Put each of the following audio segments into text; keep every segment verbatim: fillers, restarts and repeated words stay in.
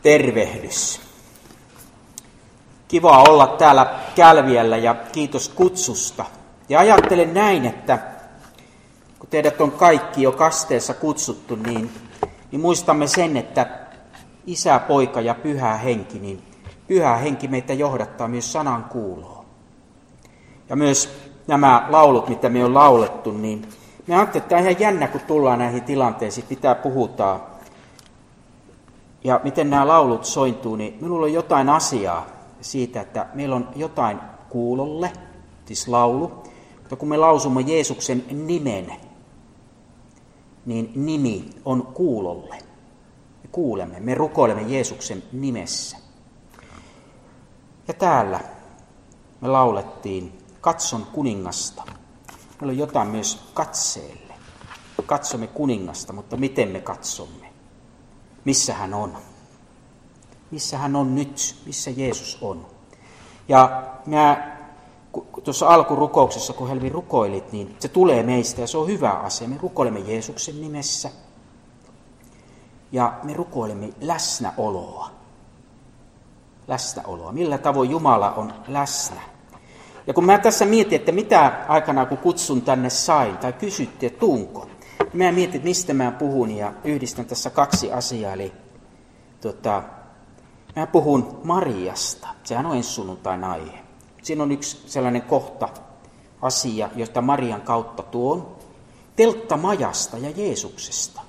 Tervehdys. Kiva olla täällä Kälviällä ja kiitos kutsusta. Ja ajattelen näin, että kun teidät on kaikki jo kasteessa kutsuttu, niin, niin muistamme sen, että Isä, Poika ja Pyhä Henki, niin Pyhä Henki meitä johdattaa myös sanan kuuloon. Ja myös nämä laulut, mitä me on laulettu, niin me ajattelin, että on ihan jännä, kun tullaan näihin tilanteisiin, mitä puhutaan. Ja miten nämä laulut sointuu, niin minulla on jotain asiaa siitä, että meillä on jotain kuulolle, siis laulu. Mutta kun me lausumme Jeesuksen nimen, niin nimi on kuulolle. Me kuulemme, me rukoilemme Jeesuksen nimessä. Ja täällä me laulettiin Katson kuningasta. Meillä on jotain myös katseelle. Katsomme kuningasta, mutta miten me katsomme? Missä hän on? Missä hän on nyt? Missä Jeesus on? Ja mä tuossa alkurukouksessa, kun Helvi rukoilit, niin se tulee meistä ja se on hyvä asia. Me rukoilemme Jeesuksen nimessä ja me rukoilemme läsnäoloa. Läsnäoloa. Millä tavoin Jumala on läsnä? Ja kun mä tässä mietin, että mitä aikana kun kutsun tänne sain, tai kysyttiin, että tuunko, niin mä mietin, että mistä mä puhun ja yhdistän tässä kaksi asiaa. Eli tota, mä puhun Mariasta, sehän on ensi sunnuntain aihe. Siinä on yksi sellainen kohta, asia, josta Marian kautta tuon, telttamajasta ja Jeesuksesta.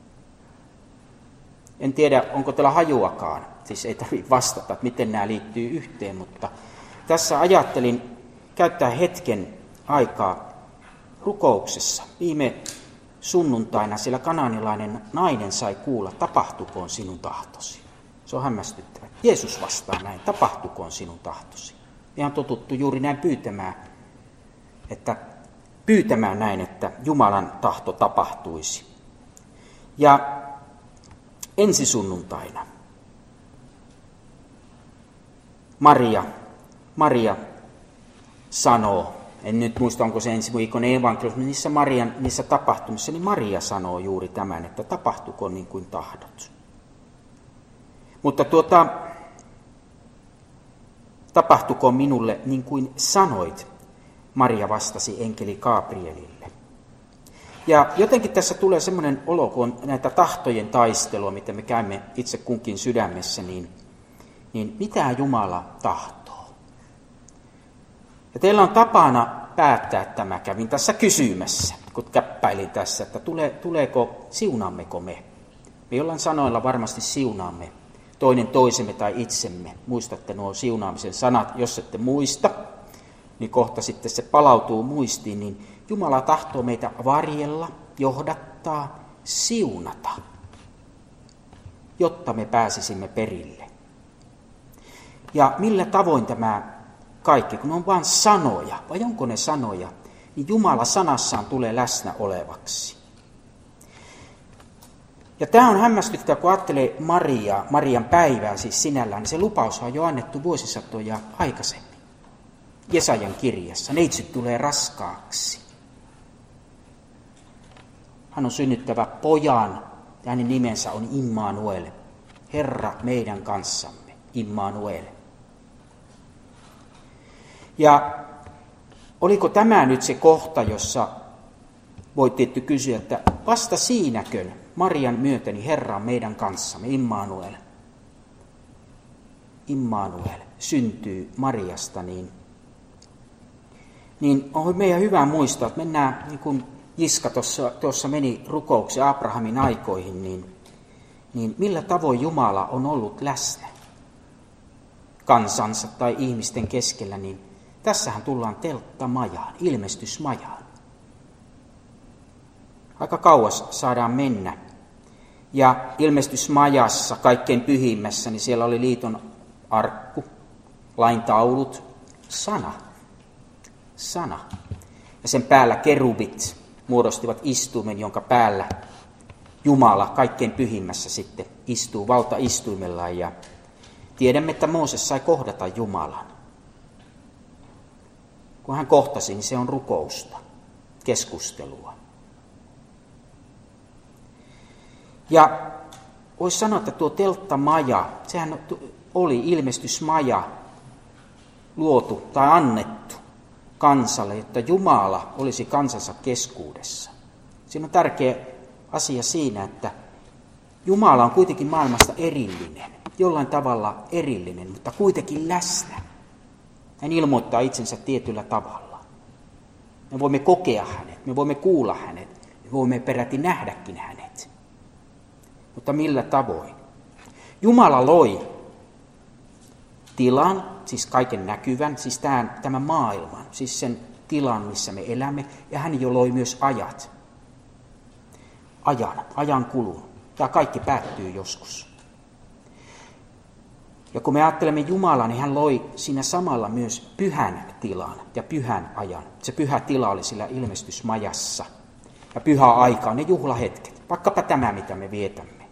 En tiedä, onko teillä hajuakaan, siis ei tarvitse vastata, että miten nämä liittyy yhteen, mutta tässä ajattelin käyttää hetken aikaa rukouksessa. Viime sunnuntaina siellä kanaanilainen nainen sai kuulla, tapahtukoon sinun tahtosi. Se on hämmästyttävä. Jeesus vastaa näin, tapahtukoon sinun tahtosi. Me on totuttu juuri näin pyytämään, että pyytämään näin, että Jumalan tahto tapahtuisi. Ja ensi sunnuntaina Maria, Maria sanoo, en nyt muista onko se ensi viikon evankeliumissa, mutta niissä, Marian, niissä tapahtumissa, niin Maria sanoo juuri tämän, että tapahtuko niin kuin tahdot. Mutta tuota, tapahtuko minulle niin kuin sanoit, Maria vastasi enkeli Gabrielille. Ja jotenkin tässä tulee semmoinen olo, kun on näitä tahtojen taistelua, mitä me käymme itse kunkin sydämessä, niin, niin mitä Jumala tahtoo? Ja teillä on tapana päättää tämä, kävin tässä kysymässä, kun käppäilin tässä, että tule, tuleeko, siunaammeko me? Me jollain sanoilla varmasti siunaamme toinen toisemme tai itsemme. Muistatte nuo siunaamisen sanat, jos ette muista, niin kohta sitten se palautuu muistiin, niin Jumala tahtoo meitä varjella, johdattaa, siunata, jotta me pääsisimme perille. Ja millä tavoin tämä kaikki, kun on vain sanoja, vai onko ne sanoja, niin Jumala sanassaan tulee läsnä olevaksi. Ja tämä on hämmästyttävää, kun ajattelee Mariaa, Marian päivää siis sinällään, niin se lupaus on jo annettu vuosisatoja aikaisemmin. Jesajan kirjassa, neitsyt tulee raskaaksi. Hän on synnyttävä pojan, ja hänen nimensä on Immanuel, Herra meidän kanssamme, Immanuel. Ja oliko tämä nyt se kohta, jossa voit tietty kysyä, että vasta siinäkö Marian myötäni Herra on meidän kanssamme, Immanuel. Immanuel syntyy Mariasta, niin, niin on meidän hyvä muistaa, että mennään, niin kuin Jiska tuossa, tuossa meni rukouksen Abrahamin aikoihin, niin, niin millä tavoin Jumala on ollut läsnä kansansa tai ihmisten keskellä, niin tässähän tullaan telttamajaan, ilmestysmajaan. Aika kauas saadaan mennä. Ja ilmestysmajassa, kaikkein pyhimmässä, niin siellä oli liiton arkku, lain taulut, sana. Sana. Ja sen päällä kerubit muodostivat istuimen, jonka päällä Jumala kaikkein pyhimmässä sitten istuu valtaistuimellaan. Ja tiedämme, että Mooses sai kohdata Jumalan. Kun hän kohtasi, niin se on rukousta, keskustelua. Ja voisi sanoa, että tuo telttamaja, sehän oli ilmestysmaja luotu tai annettu kansalle, jotta Jumala olisi kansansa keskuudessa. Siinä on tärkeä asia siinä, että Jumala on kuitenkin maailmasta erillinen, jollain tavalla erillinen, mutta kuitenkin läsnä. Hän ilmoittaa itsensä tietyllä tavalla. Me voimme kokea hänet, me voimme kuulla hänet, me voimme peräti nähdäkin hänet. Mutta millä tavoin? Jumala loi tilan, siis kaiken näkyvän, siis tämän, tämän maailman, siis sen tilan, missä me elämme, ja hän jo loi myös ajat. Ajan, ajan kulun. Tämä kaikki päättyy joskus. Ja kun me ajattelemme Jumalaa, niin hän loi siinä samalla myös pyhän tilan ja pyhän ajan. Se pyhä tila oli sillä ilmestysmajassa. Ja pyhä aika on ne juhlahetket, vaikkapa tämä, mitä me vietämme.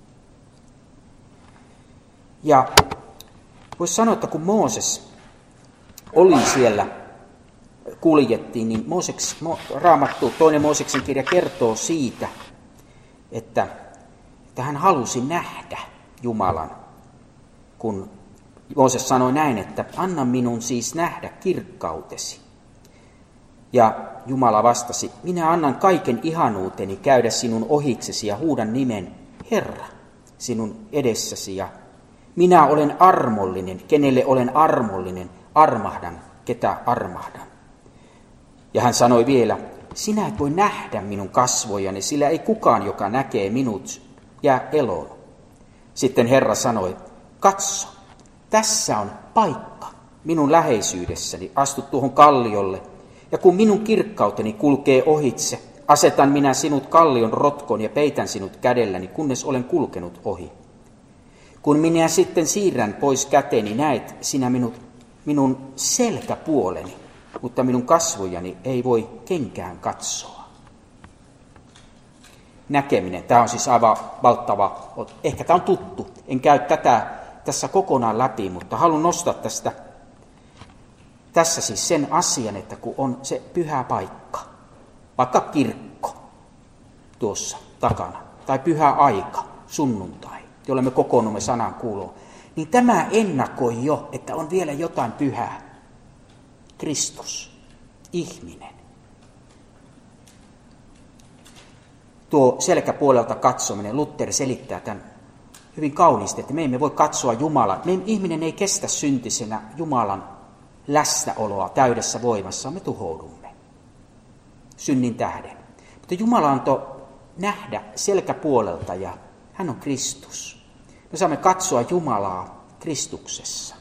Ja voisi sanoa, että kun Mooses oli siellä, kuljettiin, niin Mooses, Raamattu, toinen Mooseksen kirja kertoo siitä, että, että hän halusi nähdä Jumalan, kun Mooses sanoi näin, että anna minun siis nähdä kirkkautesi. Ja Jumala vastasi, minä annan kaiken ihanuuteni käydä sinun ohitsesi ja huudan nimen Herra sinun edessäsi. Ja minä olen armollinen, kenelle olen armollinen, armahdan, ketä armahdan. Ja hän sanoi vielä, sinä et voi nähdä minun kasvojani, sillä ei kukaan, joka näkee minut, jää eloon. Sitten Herra sanoi, katso, tässä on paikka minun läheisyydessäni, astu tuohon kalliolle, ja kun minun kirkkauteni kulkee ohitse, asetan minä sinut kallion rotkoon ja peitän sinut kädelläni, kunnes olen kulkenut ohi. Kun minä sitten siirrän pois käteni, näet sinä minut, minun selkäpuoleni, mutta minun kasvojani ei voi kenkään katsoa. Näkeminen, tämä on siis aivan valtava, ehkä tämä on tuttu, en käy tätä tässä kokonaan läpi, mutta haluan nostaa tästä, tässä siis sen asian, että kun on se pyhä paikka, vaikka kirkko tuossa takana, tai pyhä aika, sunnuntai, jolle me kokoonnumme sanan kuuloon, niin tämä ennakoi jo, että on vielä jotain pyhää. Kristus, ihminen. Tuo selkäpuolelta katsominen, Luther selittää tämän hyvin kauniisti, että me emme voi katsoa Jumalaa. Me, ihminen ei kestä syntisenä Jumalan läsnäoloa täydessä voimassa, me tuhoudumme synnin tähden. Mutta Jumala antoi nähdä selkäpuolelta ja hän on Kristus. Me saamme katsoa Jumalaa Kristuksessa.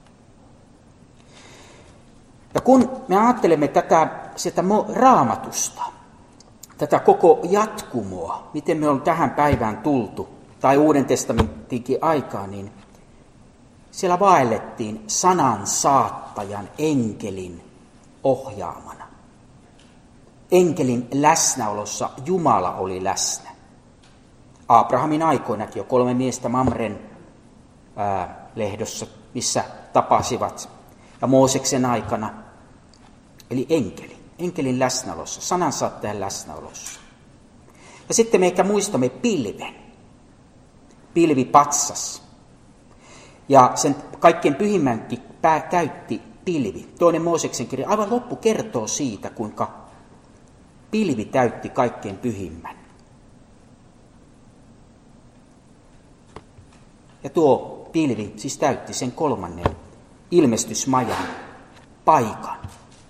Ja kun me ajattelemme tätä sieltä Raamatusta, tätä koko jatkumoa, miten me on tähän päivään tultu, tai Uuden testamentinkin aikaan, niin siellä vaellettiin sanan saattajan enkelin ohjaamana. Enkelin läsnäolossa Jumala oli läsnä. Abrahamin aikoinakin jo kolme miestä Mamren ää, lehdossa, missä tapasivat. Ja Mooseksen aikana, eli enkeli, enkelin läsnäolossa, sanansaattajan läsnäolossa. Ja sitten me ehkä muistamme pilven, pilvipatsas. Ja sen kaikkein pyhimmänkin pää täytti pilvi. Toinen Mooseksen kirja, aivan loppu kertoo siitä, kuinka pilvi täytti kaikkein pyhimmän. Ja tuo pilvi siis täytti sen kolmannen ilmestysmajan paikan.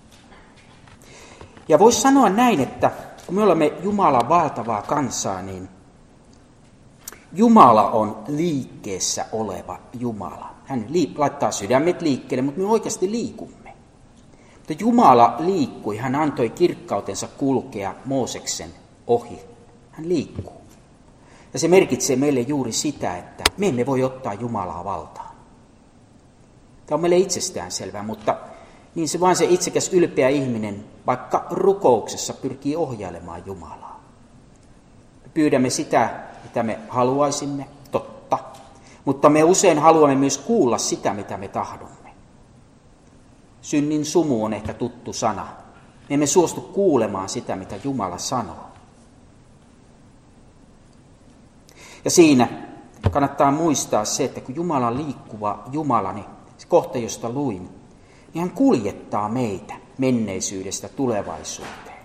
Ja voisi sanoa näin, että kun me olemme Jumalan valtavaa kansaa, niin Jumala on liikkeessä oleva Jumala. Hän laittaa sydämet liikkeelle, mutta me oikeasti liikumme. Mutta Jumala liikkui, hän antoi kirkkautensa kulkea Mooseksen ohi. Hän liikkuu. Ja se merkitsee meille juuri sitä, että me emme voi ottaa Jumalaa valtaan. Tämä on meille itsestään selvää, mutta niin se vain se itsekäs ylpeä ihminen vaikka rukouksessa pyrkii ohjailemaan Jumalaa. Me pyydämme sitä, mitä me haluaisimme, totta, mutta me usein haluamme myös kuulla sitä, mitä me tahdomme. Synnin sumu on ehkä tuttu sana. Me emme suostu kuulemaan sitä, mitä Jumala sanoo. Ja siinä kannattaa muistaa se, että kun Jumala on liikkuva Jumala, niin se kohta, josta luin, niin hän kuljettaa meitä menneisyydestä tulevaisuuteen.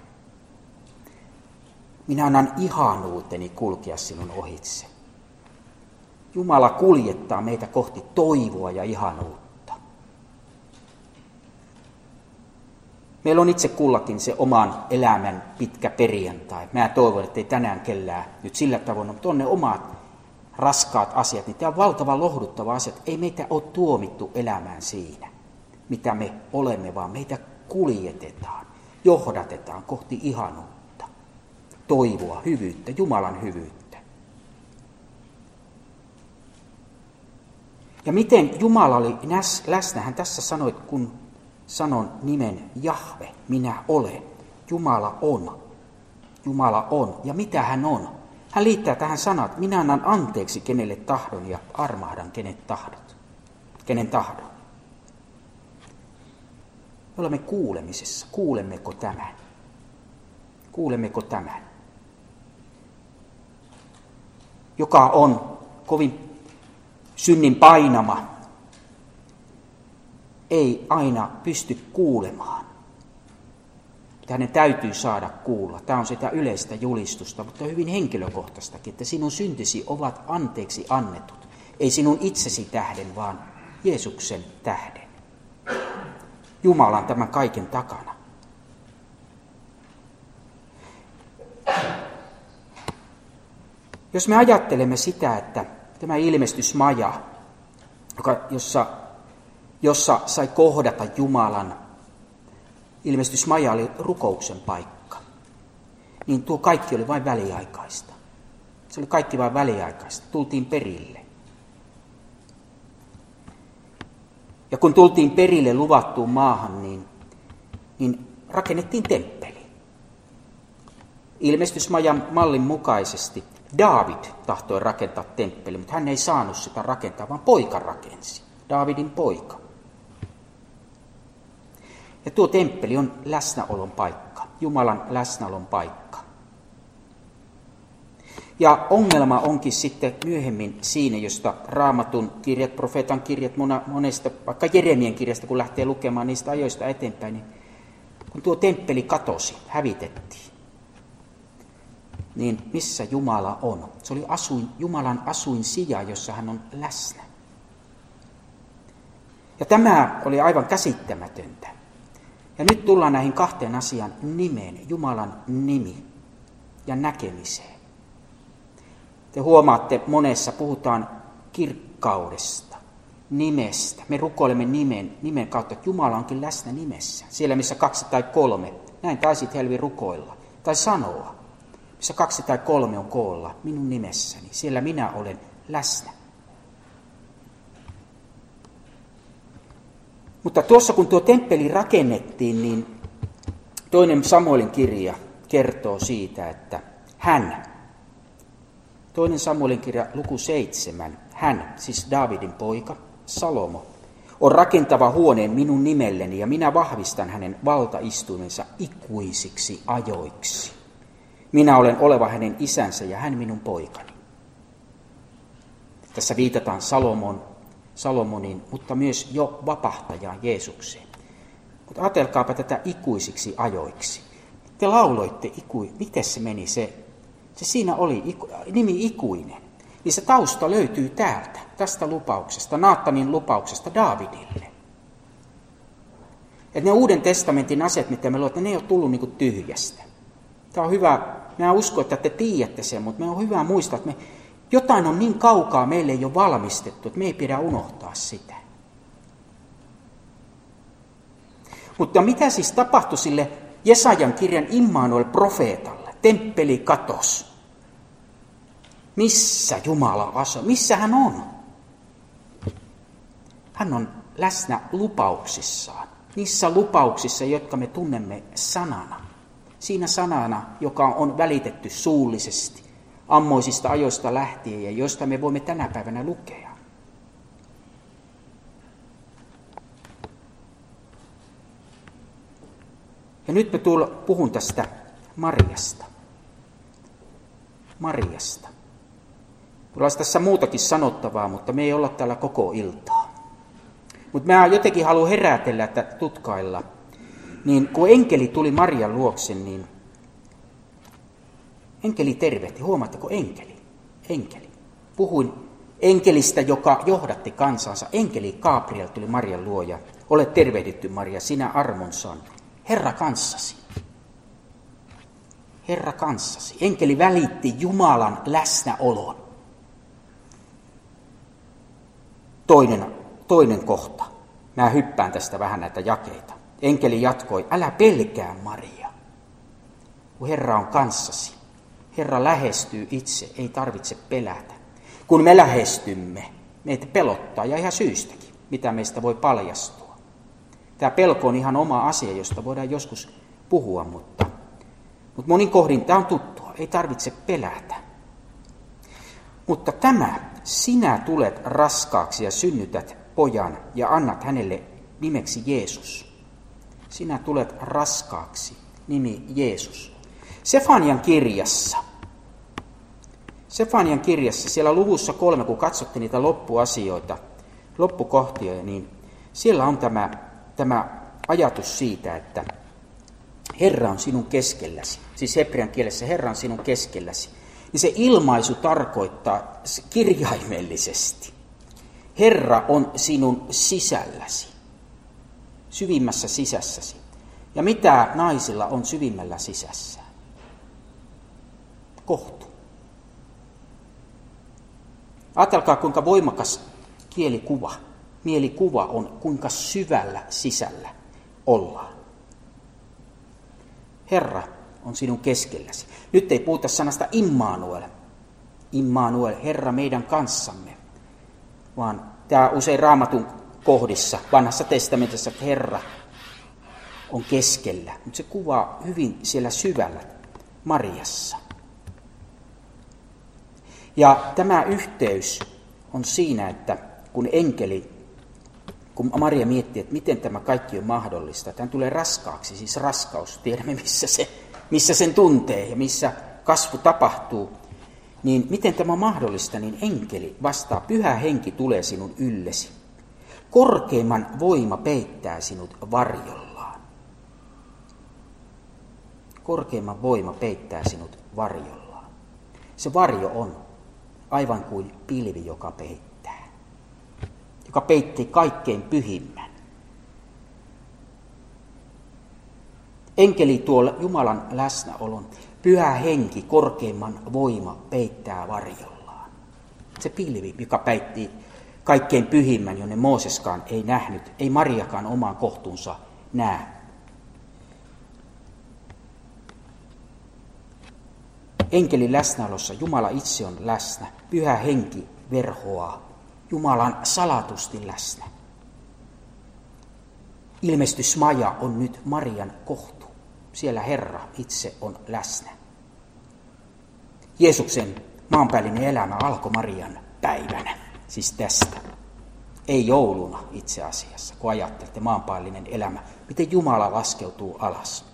Minä annan ihanuuteni kulkea sinun ohitse. Jumala kuljettaa meitä kohti toivoa ja ihanuutta. Meillä on itse kullakin se oman elämän pitkä perjantai. Mä toivon, että ei tänään kellään nyt sillä tavoin, mutta on ne omat raskaat asiat. Niin tämä on valtava lohduttava asia, että ei meitä ole tuomittu elämään siinä, mitä me olemme, vaan meitä kuljetetaan, johdatetaan kohti ihanuutta, toivoa, hyvyyttä, Jumalan hyvyyttä. Ja miten Jumala oli läsnä, hän tässä sanoi, kun sanon nimen Jahve, minä olen. Jumala on. Jumala on. Ja mitä hän on? Hän liittää tähän sanat, että minä annan anteeksi kenelle tahdon ja armahdan kenet tahdot. Kenen tahdon. Me olemme kuulemisessa. Kuulemmeko tämän? Kuulemmeko tämän? Joka on kovin synnin painama, ei aina pysty kuulemaan. Hänen täytyy saada kuulla. Tämä on sitä yleistä julistusta, mutta hyvin henkilökohtaistakin, että sinun syntisi ovat anteeksi annetut. Ei sinun itsesi tähden, vaan Jeesuksen tähden. Jumala on tämän kaiken takana. Jos me ajattelemme sitä, että tämä ilmestysmaja, joka, jossa, jossa sai kohdata Jumalan, ilmestysmaja oli rukouksen paikka, niin tuo kaikki oli vain väliaikaista. Se oli kaikki vain väliaikaista. Tultiin perille. Ja kun tultiin perille luvattuun maahan, niin, niin rakennettiin temppeli. Ilmestysmajan mallin mukaisesti Daavid tahtoi rakentaa temppeli, mutta hän ei saanut sitä rakentaa, vaan poika rakensi. Daavidin poika. Ja tuo temppeli on läsnäolon paikka, Jumalan läsnäolon paikka. Ja ongelma onkin sitten myöhemmin siinä, josta Raamatun kirjat, profeetan kirjat, monesta, vaikka Jeremien kirjasta, kun lähtee lukemaan niistä ajoista eteenpäin, niin kun tuo temppeli katosi, hävitettiin, niin missä Jumala on? Se oli asuin, Jumalan asuin sija, jossa hän on läsnä. Ja tämä oli aivan käsittämätöntä. Ja nyt tullaan näihin kahteen asian nimeen, Jumalan nimi ja näkemiseen. Te huomaatte, monessa puhutaan kirkkaudesta, nimestä. Me rukoilemme nimen, nimen kautta, että Jumala onkin läsnä nimessä. Siellä, missä kaksi tai kolme, näin taisit Helvi rukoilla tai sanoa. Missä kaksi tai kolme on koolla minun nimessäni, siellä minä olen läsnä. Mutta tuossa kun tuo temppeli rakennettiin, niin toinen Samuelin kirja kertoo siitä, että hän, toinen Samuelin kirja luku seitsemän, hän, siis Daavidin poika, Salomo, on rakentava huoneen minun nimelleni ja minä vahvistan hänen valtaistuimensa ikuisiksi ajoiksi. Minä olen oleva hänen isänsä ja hän minun poikani. Tässä viitataan Salomon, Salomonin, mutta myös jo vapahtajaan Jeesukseen. Mutta ajatelkaapa tätä ikuisiksi ajoiksi. Te lauloitte ikuisiksi. Miten se meni se? Se siinä oli iku, nimi ikuinen. Niin se tausta löytyy täältä, tästä lupauksesta, Naatanin lupauksesta Daavidille. Että ne Uuden testamentin asiat, mitä me luotte, ne ei ole tullut niin kuin tyhjästä. Tämä on hyvä. Minä uskon, että te tiedätte sen, mutta me on hyvä muistaa, että me, jotain on niin kaukaa meille ei ole valmistettu, että me ei pidä unohtaa sitä. Mutta mitä siis tapahtui sille Jesajan kirjan Immanuel-profeetalle? Temppeli katos. Missä Jumala asuu? Missä hän on? Hän on läsnä lupauksissaan. Niissä lupauksissa, jotka me tunnemme sanana. Siinä sanana, joka on välitetty suullisesti, ammoisista ajoista lähtien ja josta me voimme tänä päivänä lukea. Ja nyt mä tuolla puhun tästä Mariasta. Mariasta. Mulla olisi tässä muutakin sanottavaa, mutta me ei olla täällä koko iltaa. Mutta mä jotenkin haluan herätellä, että tutkailla. Niin kun enkeli tuli Marian luokse, niin enkeli tervehti. Huomaatteko enkeli? Enkeli. Puhuin enkelistä, joka johdatti kansansa. Enkeli Gabriel tuli Marian luo ja ole tervehditty Maria, sinä armon saanut. Herra kanssasi. Herra kanssasi. Enkeli välitti Jumalan läsnäolon. Toinen, toinen kohta. Mä hyppään tästä vähän näitä jakeita. Enkeli jatkoi, älä pelkää Maria, kun Herra on kanssasi. Herra lähestyy itse, ei tarvitse pelätä. Kun me lähestymme, meitä pelottaa ja ihan syystäkin, mitä meistä voi paljastua. Tämä pelko on ihan oma asia, josta voidaan joskus puhua, mutta, mutta monin kohdin tämä on tuttua, ei tarvitse pelätä. Mutta tämä, sinä tulet raskaaksi ja synnytät pojan ja annat hänelle nimeksi Jeesus. Sinä tulet raskaaksi, nimi Jeesus. Sefanian kirjassa, Sefanian kirjassa, siellä luvussa kolme, kun katsotte niitä loppuasioita, loppukohtia, niin siellä on tämä, tämä ajatus siitä, että Herra on sinun keskelläsi. Siis hebrean kielessä Herra on sinun keskelläsi. Niin se ilmaisu tarkoittaa kirjaimellisesti. Herra on sinun sisälläsi, syvimmässä sisässäsi. Ja mitä naisilla on syvimmällä sisässään? Kohtu. Ajatelkaa, kuinka voimakas kielikuva, mielikuva on, kuinka syvällä sisällä ollaan. Herra on sinun keskelläsi. Nyt ei puhuta sanasta Immanuel. Immanuel, Herra meidän kanssamme. Vaan tämä usein Raamatun kohdissa, vanhassa testamentissa, että Herra on keskellä. Mutta se kuvaa hyvin siellä syvällä Mariassa. Ja tämä yhteys on siinä, että kun enkeli, kun Maria miettii, että miten tämä kaikki on mahdollista, että hän tulee raskaaksi, siis raskaus, tiedämme missä, se, missä sen tuntee ja missä kasvu tapahtuu, niin miten tämä on mahdollista, niin enkeli vastaa, pyhä henki tulee sinun yllesi. Korkeimman voima peittää sinut varjollaan. Korkeimman voima peittää sinut varjollaan. Se varjo on aivan kuin pilvi, joka peittää. Joka peitti kaikkein pyhimmän. Enkeli tuo Jumalan läsnäolon. Pyhä henki, korkeimman voima peittää varjollaan. Se pilvi, joka peitti kaikkein pyhimmän, jonne Mooseskaan ei nähnyt, ei Mariakaan omaan kohtuunsa näe. Enkelin läsnäolossa Jumala itse on läsnä. Pyhä henki verhoaa. Jumalan salatusti läsnä. Ilmestysmaja on nyt Marian kohtu. Siellä Herra itse on läsnä. Jeesuksen maanpäällinen elämä alkoi Marian päivänä, siis tästä. Ei jouluna itse asiassa, kun ajattelette maanpäällinen elämä. Miten Jumala laskeutuu alas.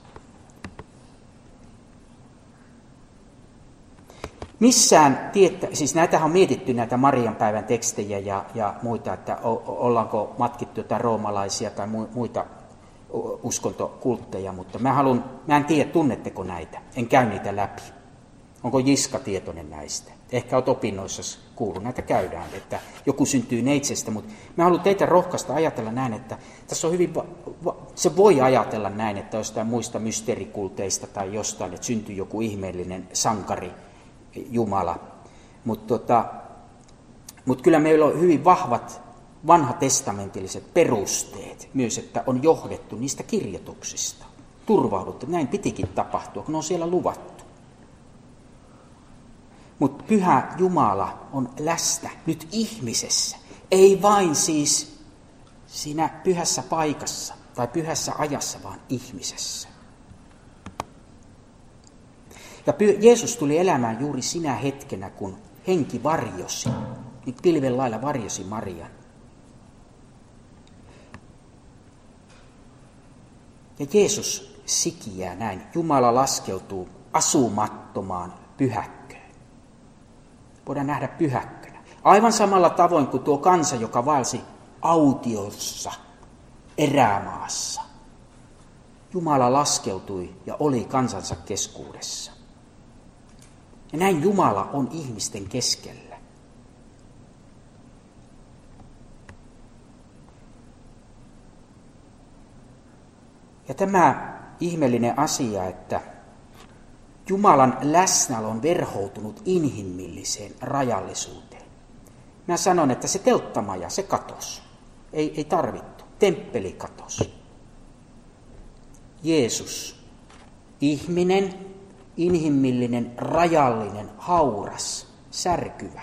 Missään, tiettä, siis näitähän on mietitty näitä Marian päivän tekstejä ja, ja muita, että o, ollaanko matkittu jotain roomalaisia tai muita uskontokultteja, mutta mä, haluan, mä en tiedä, tunnetteko näitä, en käy niitä läpi. Onko Jiska tietoinen näistä? Ehkä olet opinnoissa kuullut, näitä käydään, että joku syntyy neitsestä, mutta mä haluan teitä rohkaista ajatella näin, että tässä on hyvin, va- va- se voi ajatella näin, että jostain muista mysteerikulteista tai jostain, että syntyy joku ihmeellinen sankari, Jumala. Mutta tota, mut kyllä meillä on hyvin vahvat vanhatestamentilliset perusteet myös, että on johdettu niistä kirjoituksista. Turvauduttu, näin pitikin tapahtua, kun ne on siellä luvattu. Mutta pyhä Jumala on läsnä nyt ihmisessä. Ei vain siis siinä pyhässä paikassa tai pyhässä ajassa, vaan ihmisessä. Ja Jeesus tuli elämään juuri sinä hetkenä, kun henki varjosi, niin pilven lailla varjosi Marian. Ja Jeesus sikiää näin. Jumala laskeutuu asumattomaan pyhäkköön. Voidaan nähdä pyhäkkö Aivan samalla tavoin kuin tuo kansa, joka vaelsi autiossa, erämaassa. Jumala laskeutui ja oli kansansa keskuudessa. Ja näin Jumala on ihmisten keskellä. Ja tämä ihmeellinen asia, että Jumalan läsnäolo on verhoutunut inhimilliseen rajallisuuteen. Mä sanon, että se telttamaja, se katosi. Ei, ei tarvittu. Temppeli katosi. Jeesus, ihminen, inhimillinen, rajallinen, hauras, särkyvä.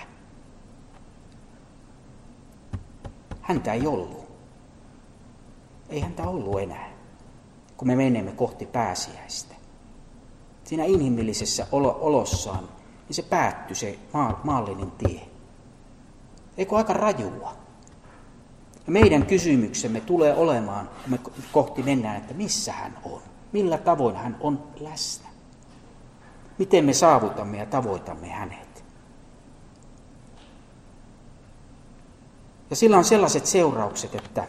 Häntä ei ollut. Ei häntä ollut enää, kun me menemme kohti pääsiäistä. Siinä inhimillisessä olossaan, niin se päättyi se maallinen tie. Eikö aika rajua? Ja meidän kysymyksemme tulee olemaan, kun me kohti mennään, että missä hän on? Millä tavoin hän on läsnä? Miten me saavutamme ja tavoitamme hänet? Ja sillä on sellaiset seuraukset, että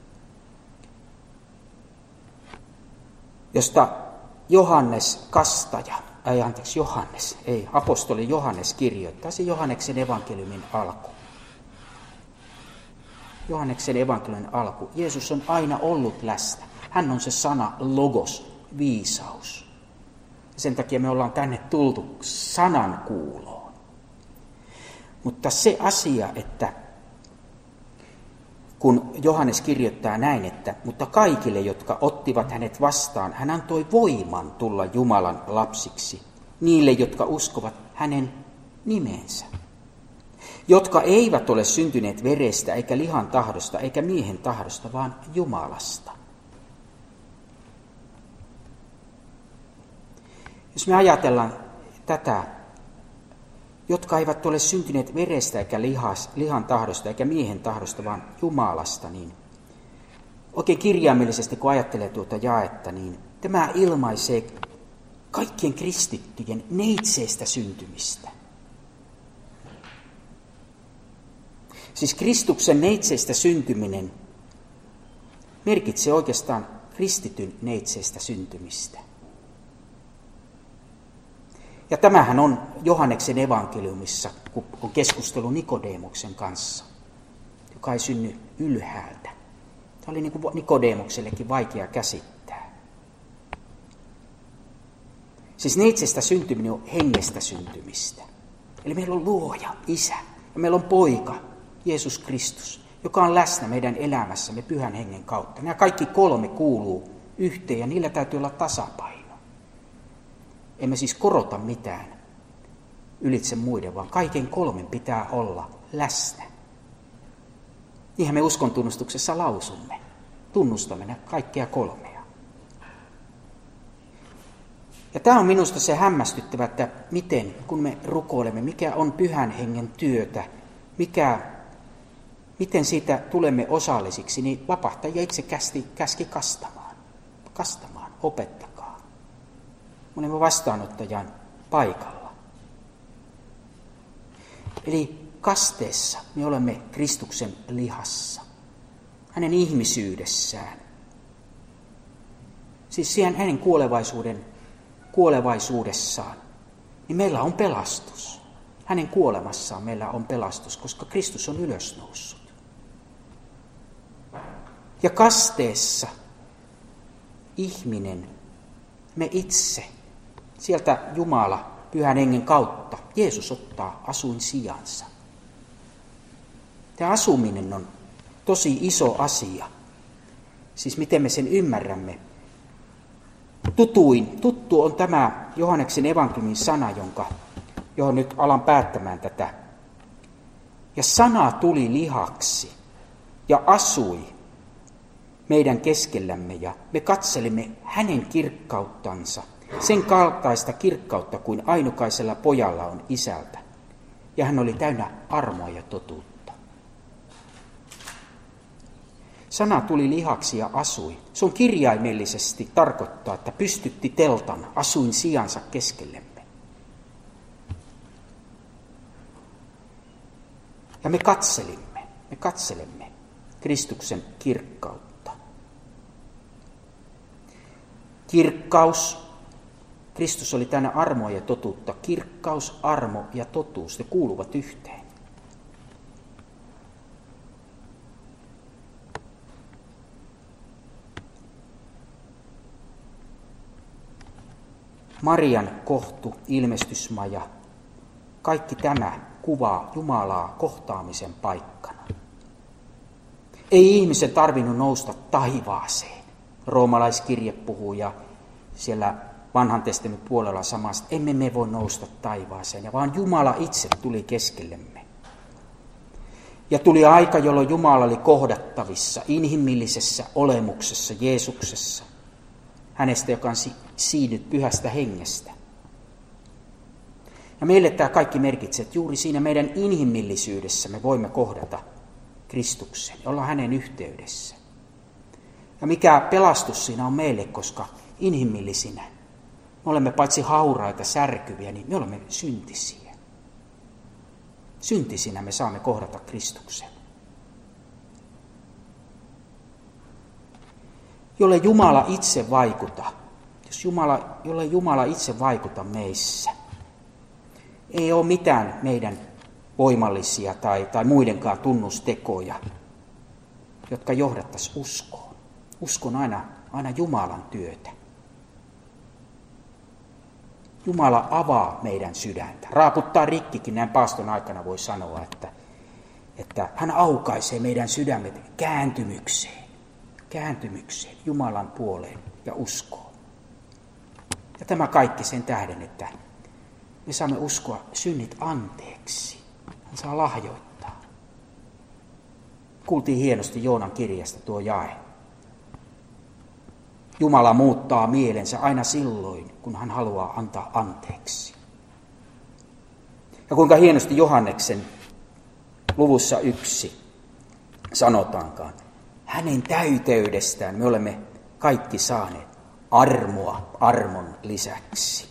josta Johannes Kastaja, ei anteeksi Johannes, ei, apostoli Johannes kirjoittaa, se Johanneksen evankeliumin alku. Johanneksen evankeliumin alku. Jeesus on aina ollut läsnä. Hän on se sana logos, viisaus. Ja sen takia me ollaan tänne tultu sanan kuuloon. Mutta se asia, että kun Johannes kirjoittaa näin, että mutta kaikille, jotka ottivat hänet vastaan, hän antoi voiman tulla Jumalan lapsiksi, niille, jotka uskovat hänen nimensä, jotka eivät ole syntyneet verestä, eikä lihan tahdosta, eikä miehen tahdosta, vaan Jumalasta. Jos me ajatellaan tätä, jotka eivät ole syntyneet verestä eikä lihas, lihan tahdosta eikä miehen tahdosta, vaan Jumalasta, niin oikein kirjaimellisesti, kun ajattelee tuota jaetta, niin tämä ilmaisee kaikkien kristittyjen neitseestä syntymistä. Siis Kristuksen neitseestä syntyminen merkitsee oikeastaan kristityn neitseestä syntymistä. Ja tämähän on Johanneksen evankeliumissa, kun on keskustelu Nikodemuksen kanssa, joka ei synny ylhäältä. Tämä oli niin kuin Nikodemuksellekin vaikea käsittää. Siis neitsestä syntyminen on hengestä syntymistä. Eli meillä on luoja, isä, ja meillä on poika, Jeesus Kristus, joka on läsnä meidän elämässämme pyhän hengen kautta. Nämä kaikki kolme kuuluu yhteen ja niillä täytyy olla tasapaino. Emme siis korota mitään ylitse muiden, vaan kaiken kolmen pitää olla läsnä. Niinhän me uskon tunnustuksessa lausumme. Tunnustamme ne kaikkea kolmea. Ja tämä on minusta se hämmästyttävä, että miten, kun me rukoilemme, mikä on pyhän hengen työtä, mikä, miten siitä tulemme osallisiksi, niin vapahtaja itse käski, käski kastamaan, kastamaan, opettamaan. Me olemme vastaanottajan paikalla. Eli kasteessa me olemme Kristuksen lihassa, hänen ihmisyydessään. Siis siihen hänen kuolevaisuuden, kuolevaisuudessaan, niin meillä on pelastus. Hänen kuolemassaan meillä on pelastus, koska Kristus on ylösnoussut. Ja kasteessa ihminen, me itse, sieltä Jumala pyhän hengen kautta, Jeesus ottaa asuinsijansa. Tämä asuminen on tosi iso asia. Siis miten me sen ymmärrämme. Tutuin, tuttu on tämä Johanneksen evankeliumin sana, jonka, johon nyt alan päättämään tätä. Ja sana tuli lihaksi ja asui meidän keskellämme ja me katselimme hänen kirkkauttansa, sen kaltaista kirkkautta kuin ainukaisella pojalla on isältä. Ja hän oli täynnä armoa ja totuutta. Sana tuli lihaksi ja asui. Se on kirjaimellisesti tarkoittaa, että pystytti teltan asuin sijansa keskellemme. Ja me katselimme, me katselemme Kristuksen kirkkautta. Kirkkaus, Kristus oli täynnä armoa ja totuutta. Kirkkaus, armo ja totuus, ne kuuluvat yhteen. Marian kohtu, ilmestysmaja, kaikki tämä kuvaa Jumalaa kohtaamisen paikkana. Ei ihmisen tarvinnut nousta taivaaseen. Roomalaiskirje puhuu ja siellä vanhan testamentin puolella samasta, emme me voi nousta taivaaseen, ja vaan Jumala itse tuli keskellemme. Ja tuli aika, jolloin Jumala oli kohdattavissa inhimillisessä olemuksessa Jeesuksessa. Hänestä, joka on siinyt pyhästä hengestä. Ja meille tämä kaikki merkitsee, että juuri siinä meidän inhimillisyydessä me voimme kohdata Kristuksen ja olla hänen yhteydessä. Ja mikä pelastus siinä on meille, koska inhimillisinä me olemme paitsi hauraita, särkyviä, niin me olemme syntisiä. Syntisinä me saamme kohdata Kristuksen. Jolle Jumala itse vaikuta, jos Jumala, jolle Jumala itse vaikuta meissä, ei ole mitään meidän voimallisia tai, tai muidenkaan tunnustekoja, jotka johdattaisiin uskoon. Uskon aina, aina Jumalan työtä. Jumala avaa meidän sydäntä. Raaputtaa rikkikin, näin paaston aikana voi sanoa, että, että hän aukaisee meidän sydämet kääntymykseen. Kääntymykseen Jumalan puoleen ja uskoon. Ja tämä kaikki sen tähden, että me saamme uskoa synnit anteeksi. Hän saa lahjoittaa. Kuultiin hienosti Joonan kirjasta tuo jae. Jumala muuttaa mielensä aina silloin, kun hän haluaa antaa anteeksi. Ja kuinka hienosti Johanneksen luvussa yksi sanotaankaan. Hänen täyteydestään me olemme kaikki saaneet armoa armon lisäksi.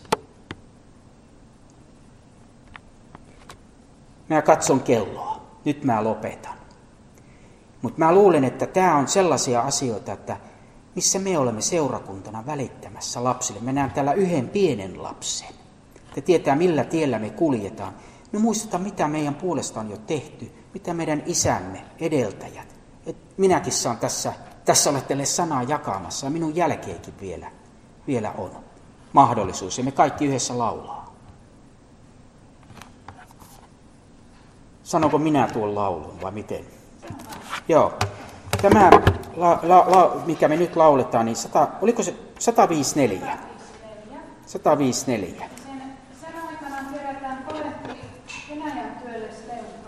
Mä katson kelloa. Nyt mä lopetan. Mutta mä luulen, että tämä on sellaisia asioita, että missä me olemme seurakuntana välittämässä lapsille. Me näemme täällä yhden pienen lapsen. Te tietää, millä tiellä me kuljetaan. Me muistetaan, mitä meidän puolesta on jo tehty. Mitä meidän isämme, edeltäjät. Et minäkin saan tässä, tässä olla teille sanaa jakamassa. Ja minun jälkeenkin vielä, vielä on mahdollisuus. Ja me kaikki yhdessä laulaa. Sanonko minä tuon laulun vai miten? Joo. Tämä, la, la, la, mikä me nyt lauletaan, niin sata, oliko se sata viisikymmentäneljä? sata viisikymmentäneljä. Sen, sen aikana kerätään koletti Venäjän työlle Sleutille.